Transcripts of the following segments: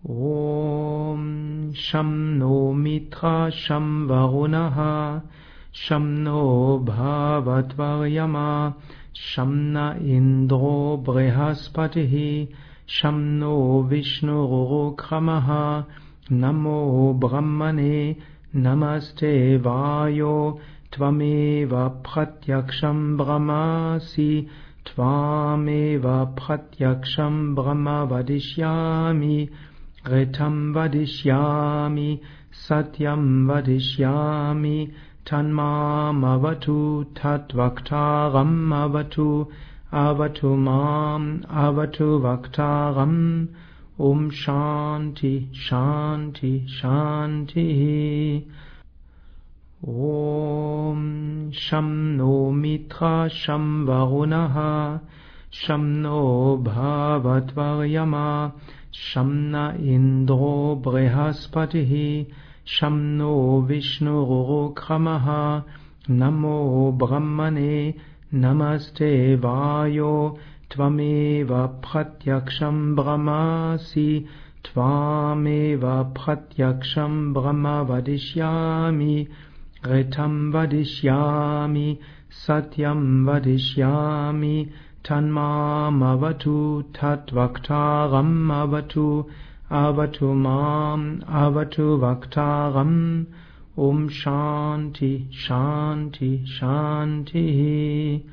Om Sham no Mitra Sham Varunaha Sham no Bhavatvaryama Sham na Indro Brihaspatihi Sham no Vishnurukramaha Namo Brahmane Namaste Vayo Tvameva Pratyaksham Brahmasi Tvameva Pratyaksham Brahma Vadishyami Ritam Vadishyami Satyam Vadishyami Tanmam Avatu Tatvaktaram Avatu Avatu Mam Avatu Vaktaram Om Shanti Shanti Shanti Om Sham no Mitra Sham Varunaha Sham no Bhavatvaryama Sham na Indro Brihaspatihi Sham no Vishnurukramaha Namo Brahmane Namaste Vayo Tvameva Pratyaksham Brahmasi Tvameva Pratyaksham Brahma Vadishyami Ritam Vadishyami Satyam Vadishyami Tanmam Avatu Tatvaktaram Avatu Avatu Mam Avatu Vaktaram Om Shanti Shanti Shanti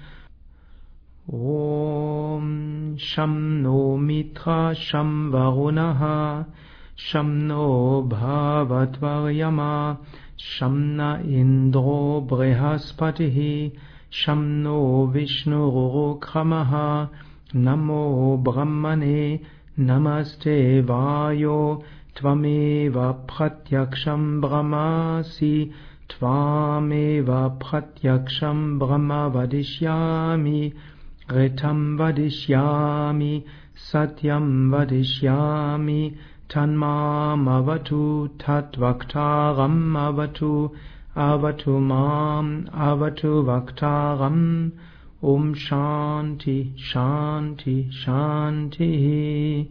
Om Sham no Mitra Sham Varunaha Sham no Bhavatvaryama Sham na Indro Brihaspatihi Sham no Vishnurukramaha Namo Brahmane Namaste Vayo Tvameva Pratyaksham Brahmasi Tvameva Pratyaksham Brahma Vadishyami Ritam Vadishyami Satyam Vadishyami Tanmam Avatu Tatvaktaram Avatu Avatu Mam Avatu Vaktaram Om Shanti Shanti Shanti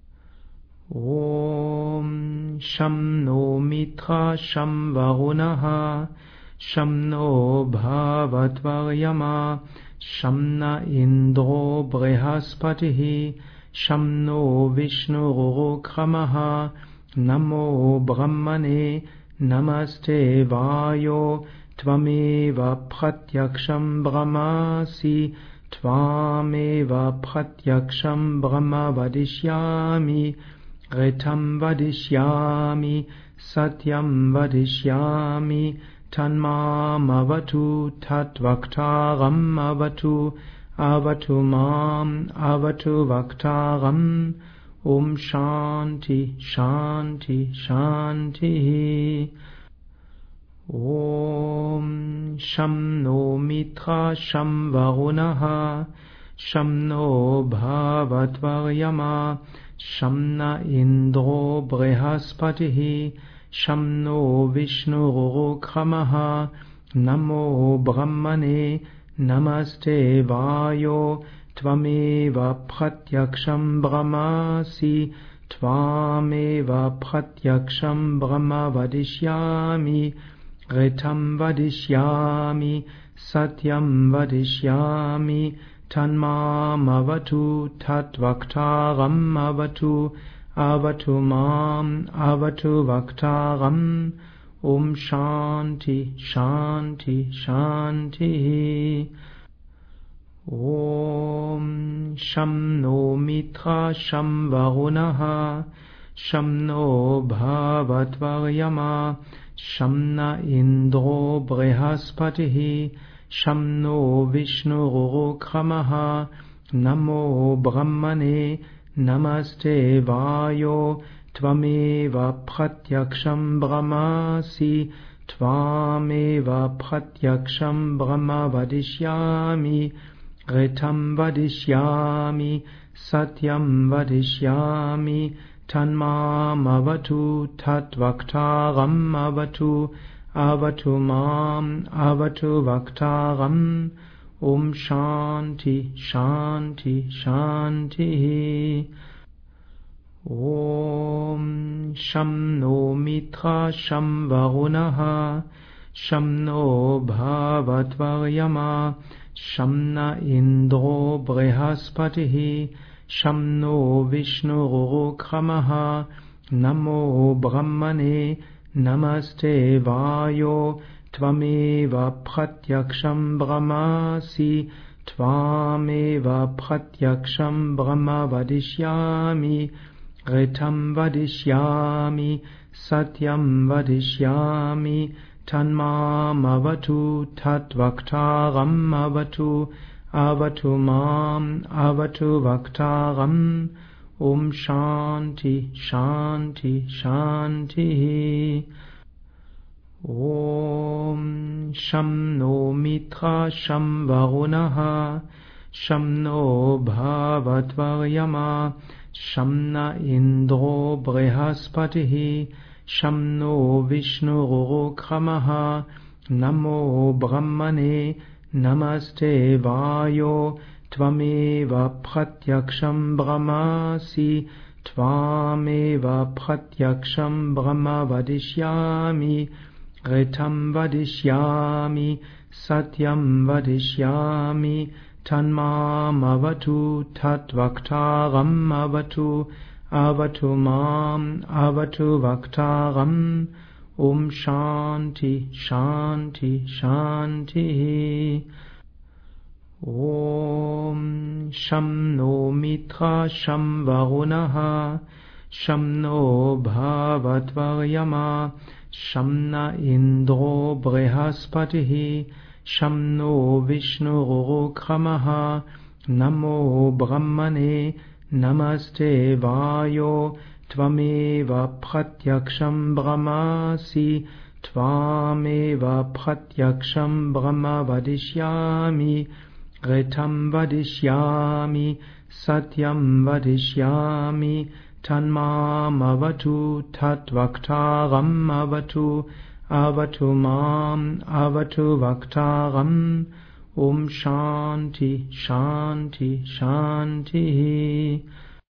Om Sham no Mitra Sham Varunaha Sham no Bhavatvaryama Sham na Indro Brihaspatihi Sham no Vishnurukramaha Namo Brahmane Namaste Vayo Tvameva Pratyaksham Brahmasi Tvameva Pratyaksham Brahma Vadishyami Ritam Vadishyami Satyam Vadishyami Tanmam Avatu Tatvaktaram Avatu Avatu Mam Avatu Vaktaram Om Shanti Shanti Shanti Om Sham no Mitra Sham Varunaha Sham no Bhavatvaryama Sham na Indro Brihaspatihi Sham no Vishnurukramaha Namo Brahmane Namaste Vayo Tvameva Pratyaksham Brahmasi Tvameva Pratyaksham Brahma Vadishyami Ritam Vadishyami Satyam Vadishyami Tanmam Avatu Tatvaktaram Avatu Avatu Mam Avatu Vaktaram Om Shanti Shanti Shanti Om Sham no Mitra Sham Varunaha Sham no Bhavatvaryama Sham na Indro Brihaspatihi Sham no Vishnurukramaha Namo Brahmane Namaste Vayo Tvameva Pratyaksham Brahmasi Tvameva Pratyaksham Brahma Vadishyami Ritam Vadishyami Satyam Vadishyami Tanmam Avatu Tatvaktaram Avatu Avatu Mam Avatu Vaktaram Om Shanti Shanti Shanti Om Sham no Mitra Sham Varunaha Sham no Bhavatvaryama Shamna Indro Brihaspatihi Sham no Vishnurukramaha Namo Brahmane Namaste Vayo Tvameva Pratyaksham Brahmasi Tvameva Pratyaksham Brahma Vadishyami Ritam Vadishyami Satyam Vadishyami Tanmam Avatu Tatvaktaram Avatu Avatu Mam Avatu Vaktaram Om Shanti Shanti Shanti Om Sham no Mitra Sham Varunaha Sham no Bhavatvaryama Shamna Indro Brihaspatihi Sham no Vishnurukramaha Namo Brahmane Namaste Vayo Tvameva Pratyaksham Brahmasi Tvameva Pratyaksham Brahma Vadishyami Ritam Vadishyami Satyam Vadishyami Tanmam Avatu Tatvaktaram Avatu Avatu Mam Avatu Vaktaram Om Shanti Shanti Shanti Om Sham no Mitra Sham Varunaha Sham no Bhavatvaryama Shamna Indro Brihaspatihi Sham no Vishnurukramaha Namo Brahmane Namaste Vayo Tvameva Pratyaksham Brahmasi Tvameva Pratyaksham Brahma Vadishyami Ritam Vadishyami Satyam Vadishyami Tanmam Avatu Tatvaktaram Avatu Avatu Mam Avatu Vaktaram Om Shanti Shanti Shanti